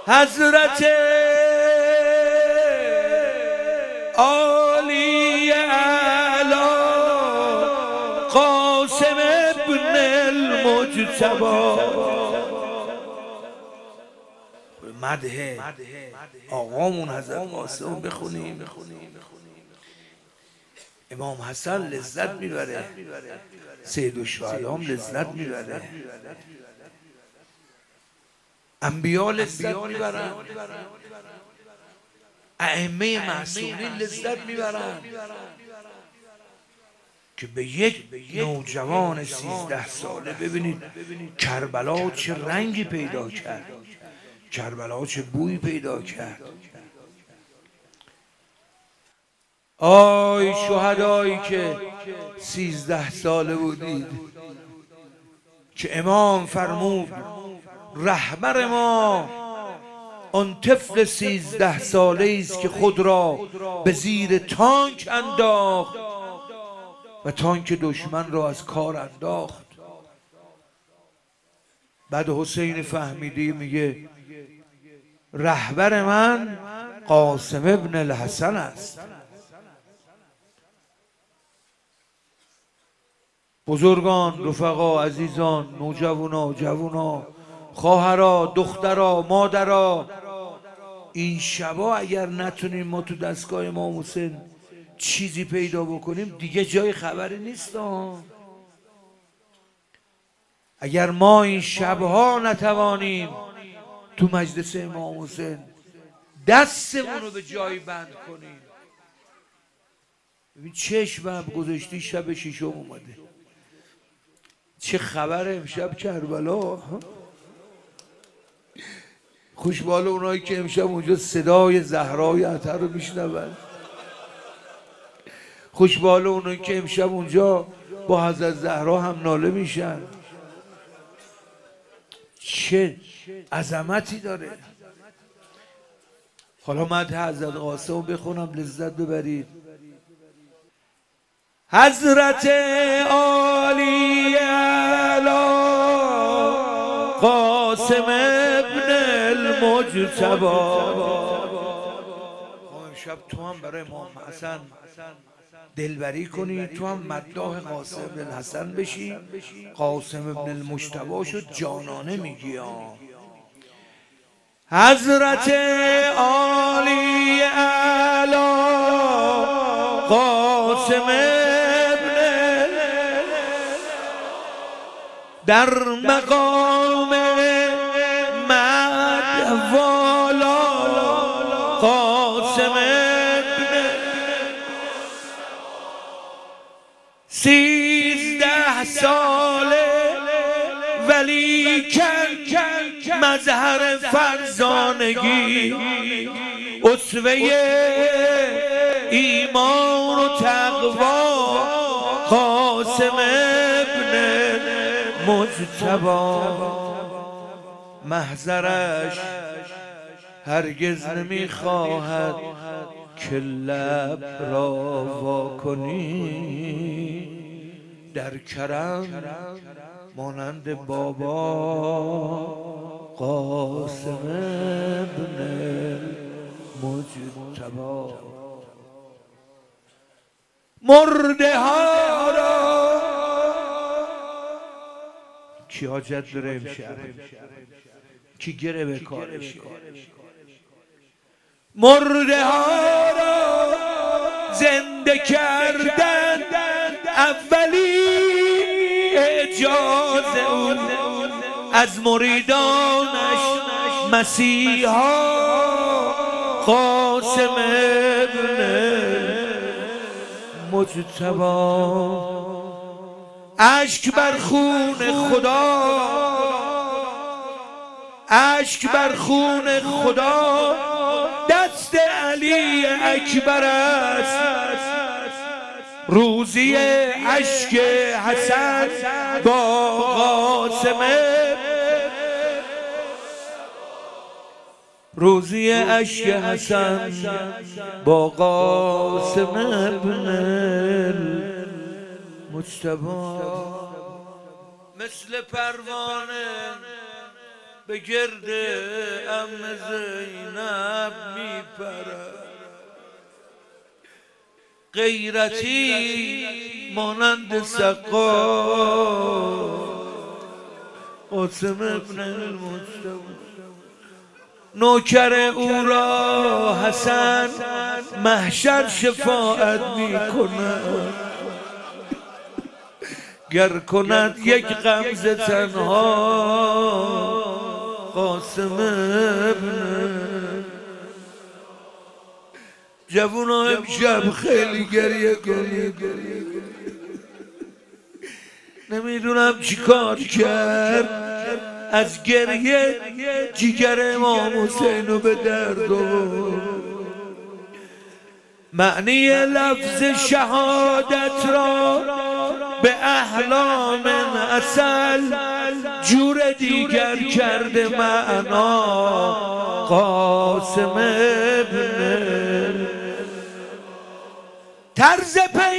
حضرت عالی اعلی قاسم ابن المجتبی. مدح آقامون حضرت قاسم بخونیم. امام حسن لذت میبره، سید الشهدا هم لذت میبره، انبیا لذت میبرن، ائمه معصومین لذت میبرن که به یک نوجوان 13 ساله ببینید کربلا چه رنگی پیدا کرد، کربلا چه بویی پیدا کرد. آی شهدایی که 13 ساله بودید که امام فرمود رهبر ما آن طفل 13 ساله است که خود را به زیر تانک انداخت و تانک دشمن را از کار انداخت. بعد حسین فهمیدی میگه رهبر من قاسم ابن الحسن است. بزرگان، رفقا، عزیزان، نوجوانا، جوانا، خواهرا، دخترا، مادرا، این شبا اگر نتونیم ما تو دستگاه امام حسین چیزی پیدا بکنیم دیگه جای خبری نیست. اگر ما این شبها نتوانیم تو مجلس امام حسین دستمون رو به جای بند کنیم، ببین چشمم گذاشتی شب شیشم اومده، چه خبر امشب کربلا. خوشبال اونایی که امشب اونجا صدای زهرای عطر رو میشنون، خوشبال اونایی که امشب اونجا با حضرت زهرا هم ناله میشن. چه عظمتی داره. حالا مدح حضرت قاسم بخونم لذت ببرید. حضرت عالی اعلی قاسم ابن المجتبی. امشب تو هم برای امام حسن دلبری کنی، تو هم مداح قاسم ابن الحسن بشی. قاسم ابن المجتبی شد جانانه میگی. حضرت عالی اعلی قاسم ابن در مقام مدح والا قاسم ابن 13 ساله ولی کن مظهر فرزانگی، اسوه ایمان و تقوا قاسم ابن مجتبی. محضرش هرگز نمیخواهد که لب را وا کنی، در کرم مانند بابا قاسم ابن مجتبی. مرده ها را کی حاجت داره امشب؟ کی گره به کارشه؟ مرده ها را زنده کردن اولی اعجاز اون، از مریدانش مسیحا قاسم ابن مجتبی. اشک بر خون خدا، اشک بر خون خدا دست علی اکبر است. روزی اشک حسن با قاسم، روزی اشک حسن با قاسم ابن مجتبی. مثل پروانه به گرد عم زینب میپرد، غیرتی مانند سقا قاسم ابن المجتبی. نوکر او را حسن محشر شفاعت می کند، گر کند یک غمزه تنها قاسم ابن. جوونا امشب خیلی گریه کنید، نمیدونم چی کار کرد، از گریه جیگر امام حسین رو به درد آورد. معنی لفظ شهادت را به احلام اصل جور دیگر کرده معنا قاسم ابن. طرز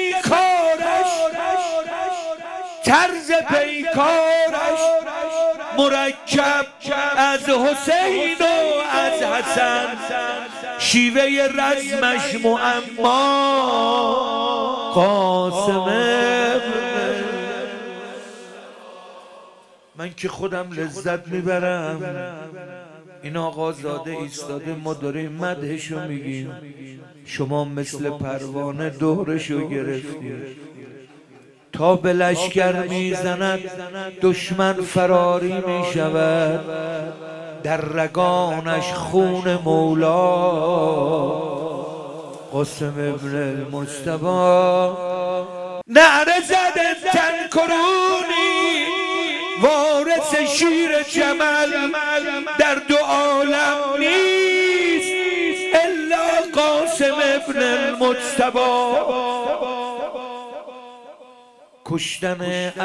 پیکارش مرکب از حسین و از حسن، شیوه رزمش معما قاسم ابن. من که خودم لذت میبرم، این آقا زاده ایستاده ما داریم مدحشو میگیم، شما مثل پروانه دورشو گرفتید. تا به لشکر میزند دشمن فراری میشود، در رگانش خون مولا قاسم ابن المجتبی. نعره زد تن کرونی وارث شیر جمل، در دو عالم نیست الا قاسم ابن المجتبی. کشتن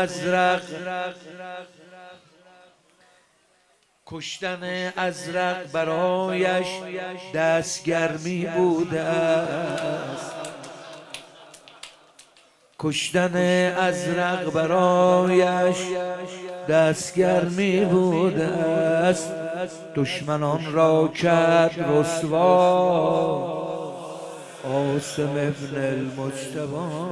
ازرق برایش دستگرمی بوده است، کشتن ازرق برایش دستگرمی بوده است. دشمنان را کرد رسوا قاسم ابن المجتبی.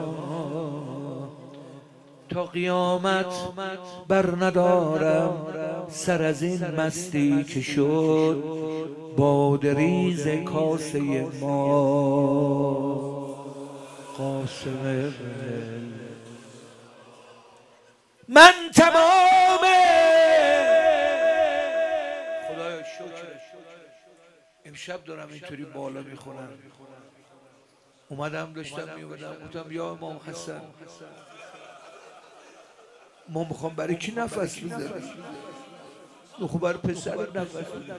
تا قیامت بر ندارم سر از این مستی که شد، بادریز کاسه ما قاسم ابن. من تمام خدایا شکر امشب دارم اینطوری بالا میخونم، اومدم داشتم میومدم گفتم یا امام حسن ما میخوام برای کی نفس بزنیم؟ خب برای پسر نفس بزنیم.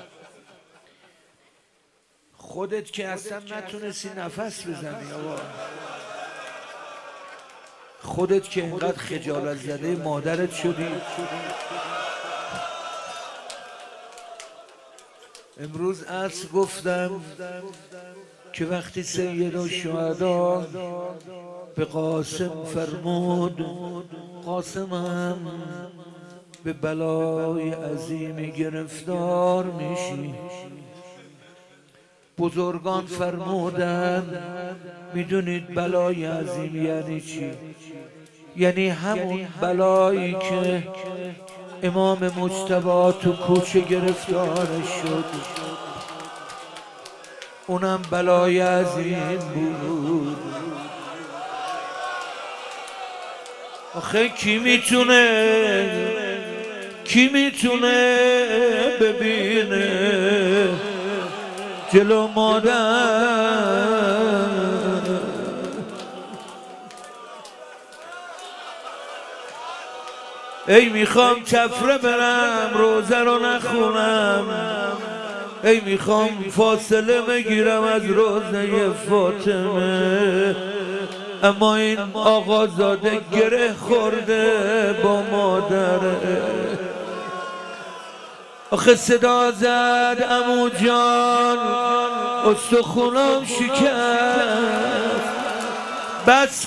خودت که اصلا نتونستی نفس بزنی آقا، خودت که اینقدر خجالت زده مادرت شدی. امروز عصر گفتم که وقتی سید الشهدا به قاسم فرمود قاسمم به بلای عظیمی گرفتار میشی، بزرگان فرمودند میدونید بلای عظیم یعنی چی؟ یعنی همون بلایی که امام مجتبی تو کوچه گرفتارش شد، اونم بلای عظیم بود. آخه کی میتونه ببینه جلو مادر؟ ای میخوام چفره برم روزه رو نخونم، ای میخوام فاصله بگیرم از روزه فاطمه، اما این آقازاده گره خورده با مادره. آخه صدا زد عمو جان استخونم شکست، بس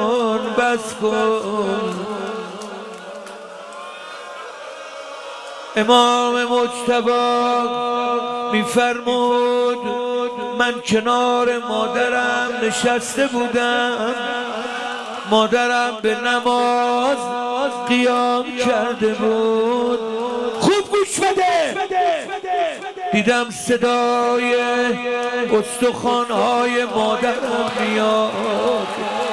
کن امام مجتبی میفرمود من کنار مادرم نشسته بودم، مادرم به نماز قیام کرده بود. خوب گوش بده. دیدم صدای استخوان‌های مادرم میاد،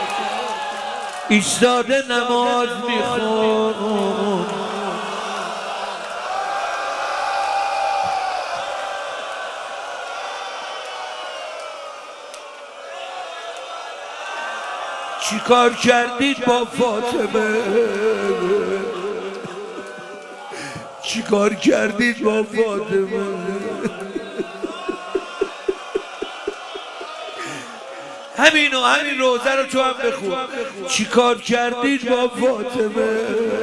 ایستاده نماز میخوند. چی کار کردید با فاطمه؟ چی کار کردید با فاطمه؟ همین روزه رو تو هم بخون. چی کار کردید با فاطمه؟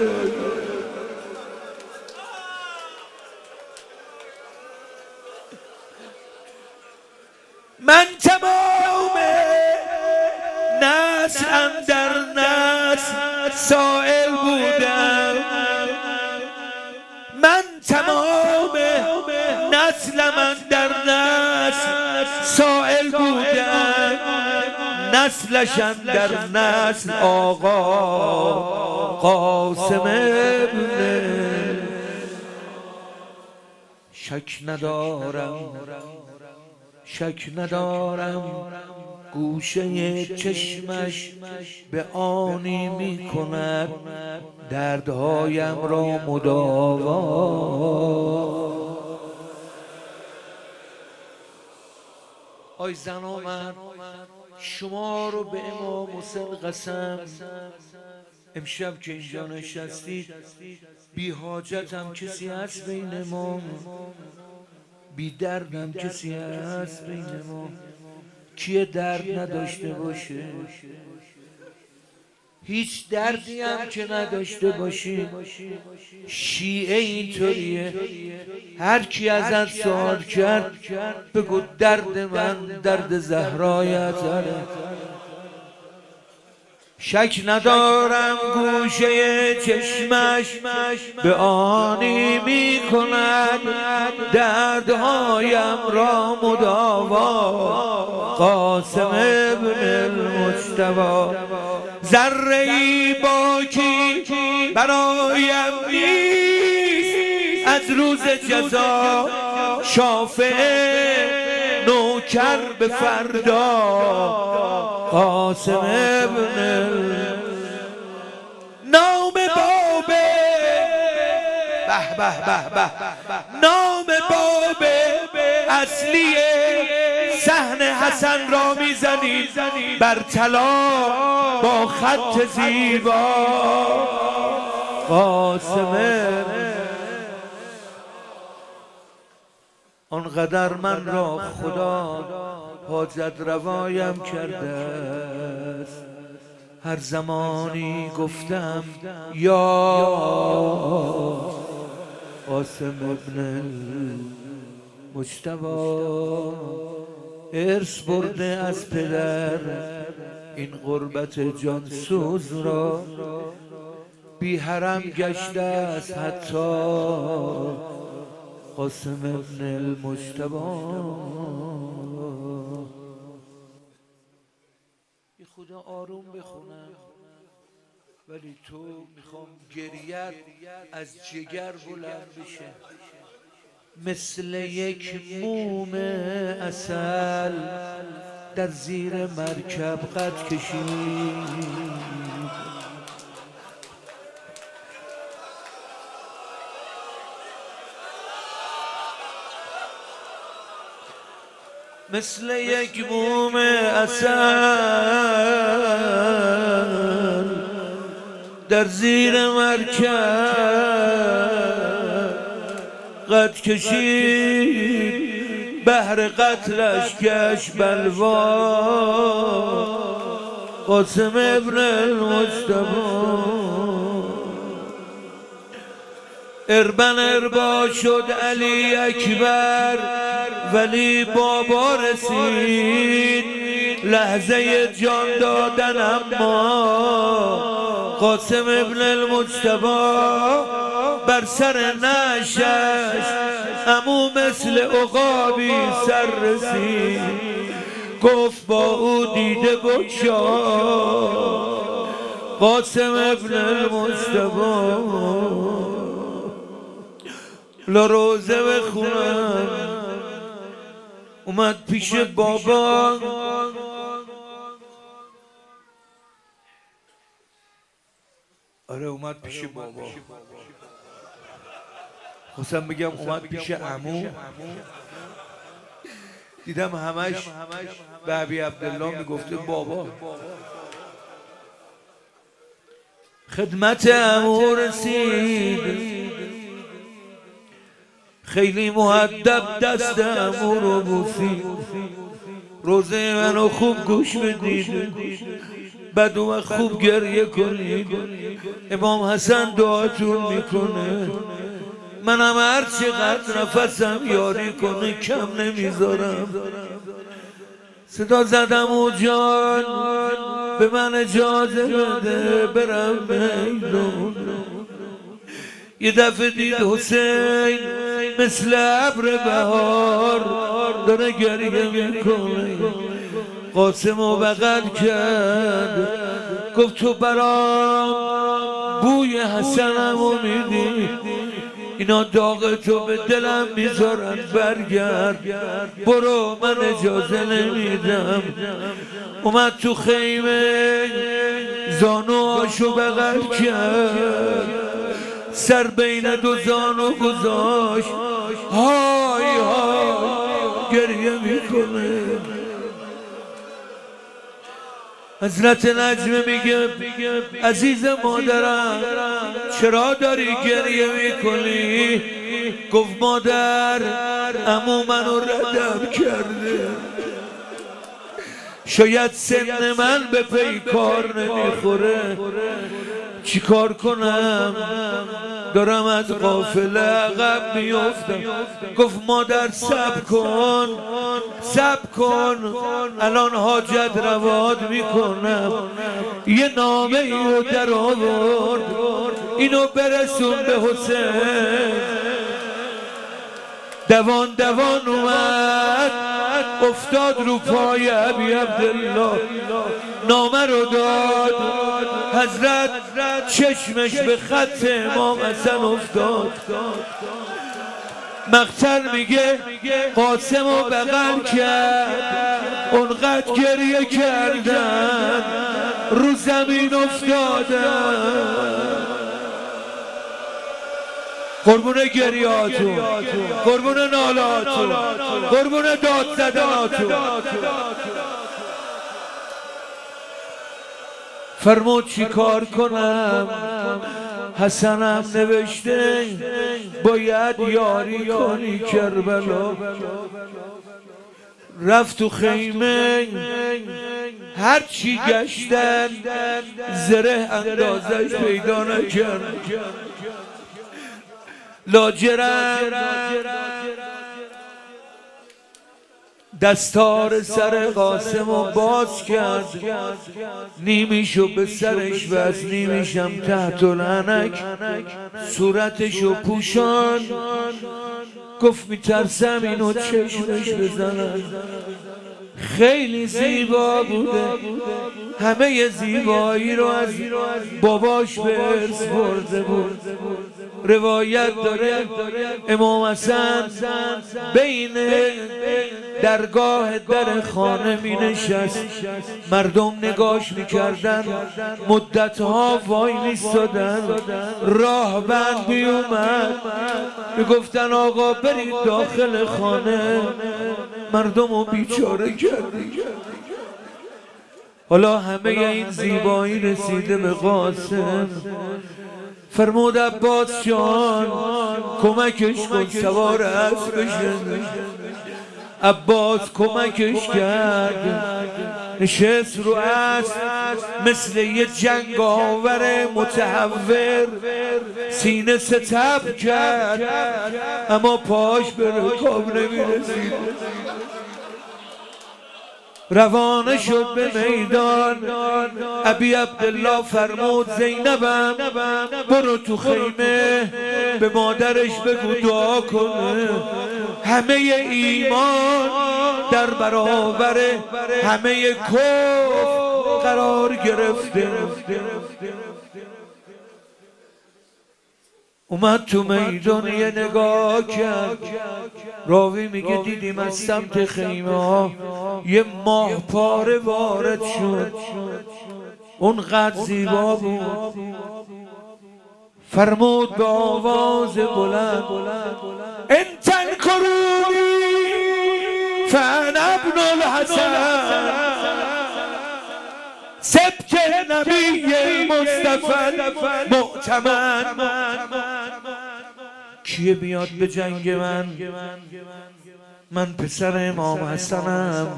من تمام نسل اندر نسل سائل بودم، من تمام نسلم اندر نسل سائل بودم، نسلش اندر نسل آقا قاسم ابن. شک ندارم گوشه چشمش به آنی می کند دردهایم را مداوا. آی زن و مرد، شما رو به امام حسین قسم، امشب که اینجا نشستید بی حاجتم کسی هست بین ما؟ بی دردم کسی هست بین ما؟ کیه درد نداشته باشه؟ هیچ دردی هم که نداشته باشی. شیعه اینطوریه، هر کی ازت سوال کرد بگو درد من درد زهرایتره. شک ندارم گوشه چشمش به آنی می کند دردهایم را مداوا. قاسم ابن المجتبی ذره‌ای باکی برایم نیست، از روز جزا شافع نوکر به فردا. قاسم ابن نام باب نام باب اصلی صحن حسن را میزنید بر طلا با خط زیبا. قاسم آنقدر من را خدا حاجت روایم کرده است، هر زمانی گفتم یا قاسم ابن مجتبی. ارث برده از پدر این غربت جانسوز را، بی حرم گشته است حتی قاسم ابن المجتبی. یه خدا آروم بخونم، ولی تو میخوام گریت از جگر بلند بشه، مثل یک موم عسل در زیر مرکب قد کشید. مثل یک موم عسل در زیر مرکب قد کشید، بهر قتلش گشت بلوا. قاسم ابن المجتبی اربن اربا شد علی اکبر، ولی بابا رسید لحظه جان دادن، اما قاسم ابن المجتبی بر سر نعشش عمو مثل عقابی سر رسید، گفت با او دیده بگشا قاسم ابن المجتبی. روزه بخونم اومد پیش بابا، آره اومد پیش بابا، خواستم بگم اومد پیش عمو، دیدم همش به ابی عبدالله میگفته بابا. خدمت عمو رسید، خیلی مؤدب دست عمو رو بوسید، روزه منو خوب گوش بدید، بعد اون خوب گریه کنید، امام حسن دعاتون میکنه، منم هر چقدر نفسم یاری کنه کم نمیذارم. صدا زدم او جان به من اجازه بده برم میدون. یه دفعه دید حسین مثل ابر بهار داره گریه میکنه، قاسم رو بغل کرد گفت تو برام بوی حسنمو میدی، اینا داغ تو به دلم میذارن، برگرد برو من اجازه نمیدم. اومد تو خیمه زانوهاشو بغل کرد، سر بین دو زانو گذاشت، های های گریه میکنه. حضرت نجمه میگه عزیز مادرم چرا داری گریه میکنی؟ گفت مادر عمو منو ردم کرده، شاید سن من به پیکار نمیخوره، چی کار کنم دارم از قافله عقب میافتم. گفت مادر صبر کن صبر کن، الان حاجت رواد میکنم. یه نامه ای رو در آورد، اینو برسون به حسین. دوان دوان اومد افتاد رو پای ابی عبدالله، نامه رو داد. حضرت چشمش به خط امام حسن افتاد. مقتل میگه قاسم رو بغل کرد، اونقدر گریه کردن رو زمین افتادن. قربون گریاتون، قربون نالاتون، قربون داد زدناتون. فرمود چی کار کنم؟ حسنم نوشته باید یاری کنی کربلا. رفت تو خیمه هر چی گشتن زره اندازش پیدا نکرد. لاجرم دستار سر قاسم رو باز کرد، نیمیشو به سرش بست، نیمیشم تحت العنک صورتشو پوشان. گفت میترسم اینو چشمش بزنن. خیلی زیبا بوده، همه زیبایی رو از باباش به ارث برده بود. روایت داره امام حسن بین درگاه در خانه می نشست، مردم نگاش می کردن، مدتها وای میستادن. راهبند می اومد می گفتن آقا برید داخل خانه، مردم رو بیچاره کردی. حالا همه این زیبایی رسیده به قاسم. فرمود عباس جان کمکش کن سوار اسب بشه. عباس کمکش کرد، نشست رو اسب مثل یه جنگاور متحور، سینه ستبر کرد اما پاش به رکاب نمیرسید. روانه شد به میدان. ابی عبدالله فرمود زینبم برو تو خیمه به مادرش بگو دعا کنه. همه ایمان در برابر همه کفر قرار گرفته. اومد تو میدان یه نگاه کرد. راوی میگه دیدیم از سمت خیمه ها یه ماه پاره وارد شد، اونقدر زیبا بود. فرمود به آواز بلند ان تنکرونی فانا ابن الحسن سبت نبی مصطفی معتمد. کیه بیاد به جنگ من پسر امام حسنم.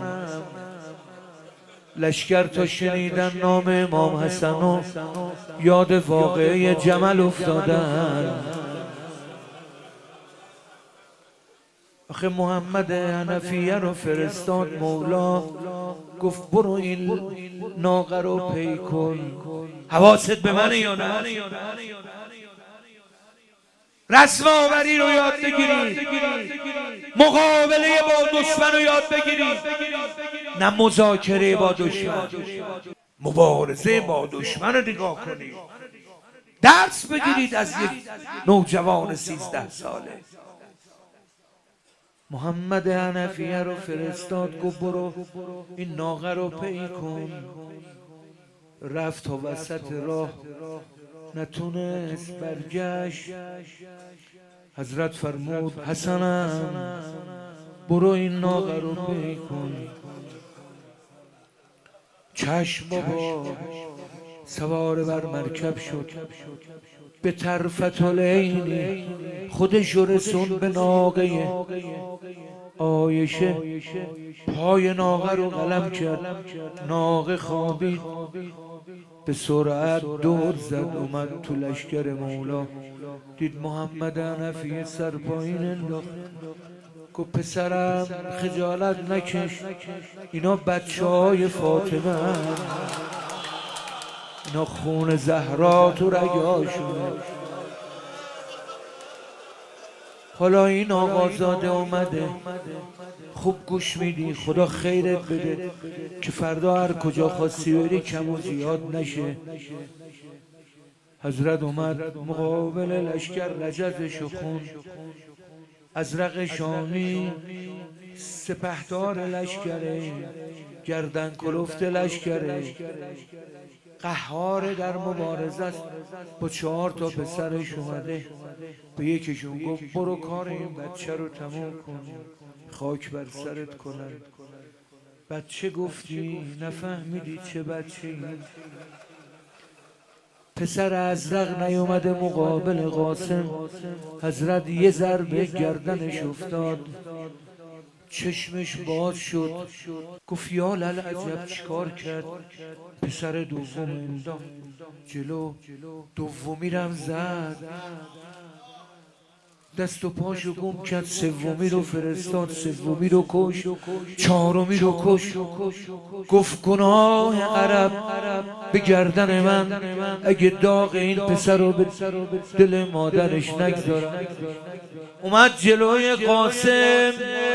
لشکر تا شنیدن نام امام حسن و یاد واقعه جمل افتادن. آخه محمد حنفیه رو فرستاد مولا، گفت برو این ناقه رو پی کن. حواست به منه یا نه؟ رسم آوری رو یاد بگیرید، مقابله با دشمن رو یاد بگیرید، نه مذاکره با دشمن، مبارزه با دشمن رو نگاه کنید. درس بگیرید از یک نوجوان 13 ساله. محمد حنفیه رو فرستاد، گفت برو این ناقه رو پی کن. رفت تا وسط راه نتونست، برگشت. حضرت فرمود حسنم برو این ناقه رو پی کن. چشم بابا سوار بر مرکب شد، به طرفت العین خودش رسون به ناقه عایشه. پای ناقه رو قلم کرد، ناقه خوابید. به سرعت دور زد اومد تو لشکر مولا. دید محمد حنفیه سر پایین انداخت. گفت پسرم خجالت نکش، اینا بچه های فاطمه هم. اینا خون زهرا تو رگاشونه. حالا این آقازاده اومده، خوب گوش میدی، خدا خیرت بده که فردا هر کجا خواستی بری کم و زیاد نشه. حضرت اومد مقابل لشکر، رجزشو خون. ازرق شامی سپهدار لشکره، گردن کلفت لشکره، قهار در مبارزه است. با 4 تا پسرش اومده، به یکیشون گفت برو کار این بچه رو تموم کن، خاک بر سرت کنن. بچه گفتی نفهمیدی چه بچه ای؟ پسر ازرق نیومده مقابل قاسم. حضرت یه ضربه گردنش افتاد، چشمش باز شد. گفت یا للعجب چیکار کرد؟ پسر دوم انداخت جلو، دومی رم زد، دست و پاشو گم کرد. سومی رو فرستاد، سومی رو کش، 4می رو کش. گفت گناه عرب به گردن من، اگه داغ این پسر رو به دل مادرش نگذارم. اومد جلوی قاسم،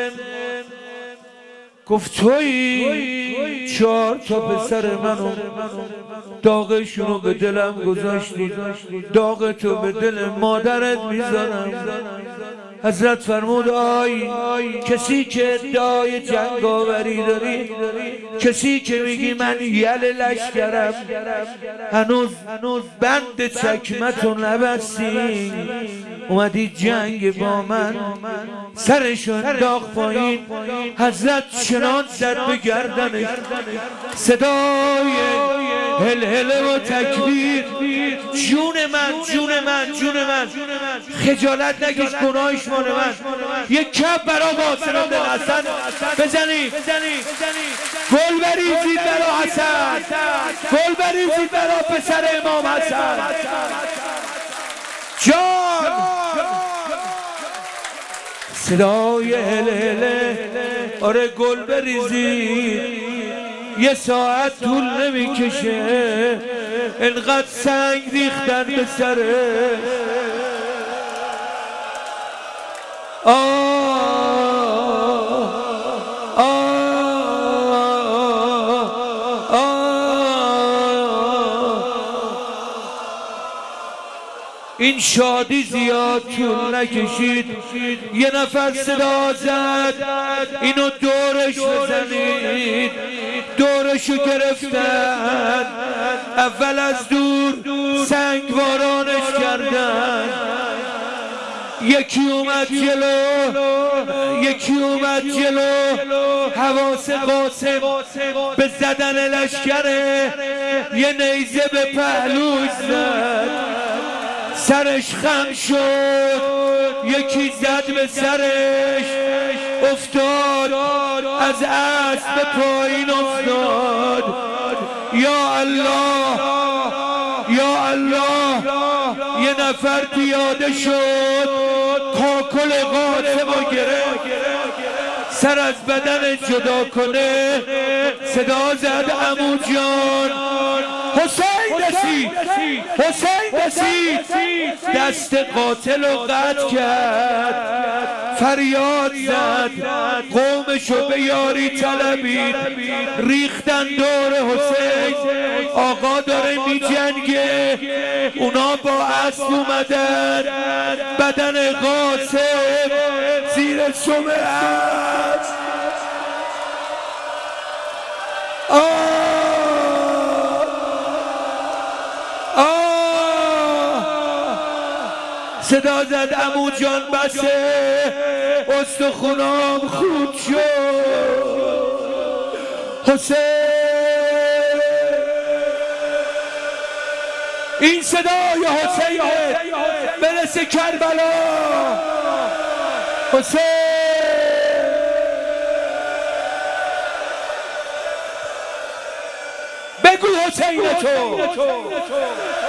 گفت تویی 4 تا پسر منو داغشونو به دلم گذاشتی، داغ تو به دل مادرت میذارم. حضرت فرمود آی کسی که ادعای جنگاوری داری، کسی که میگی من یل لشکرم، هنوز بند چکمتو نبستی، اومدی جنگ با من، سرشو انداخت پایین. حضرت چنان زد به گردنش، صدای هلهله و تکبیر، جون من جون من جون من، خجالت نکش، گناهش مال من. یک کف برا قاسم بن حسن بزنید، گل بریزید برا حسن، گل بریزید برا پسر امام حسن. جان صدای هلهله آره گل بریزید یه ساعت طول نمیکشه، انقدر سنگ ریختن به سره. این شادی زیاد طول نکشید، یه نفر صدا زد اینو دورش بزنید. دورشو گرفتن، اول از دور سنگوارانش کردن. یکی اومد جلو حواس قاسم به زدن لشکره، یه نیزه به پهلوش زد، سرش خم شد، یکی زد به سرش، افتاد از اسب به پایین افتاد. یا الله یا الله، یه نفر پیاده شد، کاکل قاسمو گرفت، سر از بدن جدا کنه، صدا زد عمو جان حسین رسید، دست قاتل رو قطع کرد، فریاد زد، قومشو به یاری طلبید، ریختن دور حسین. آقا داره می جنگه، اونا با اسب اومدن، بدن قاسم زیر شمه است. صدا زد عمو جان بسه، استخونام خود شد. حسین، این صدای حسین برسه کربلا. حسین، بگو حسین تو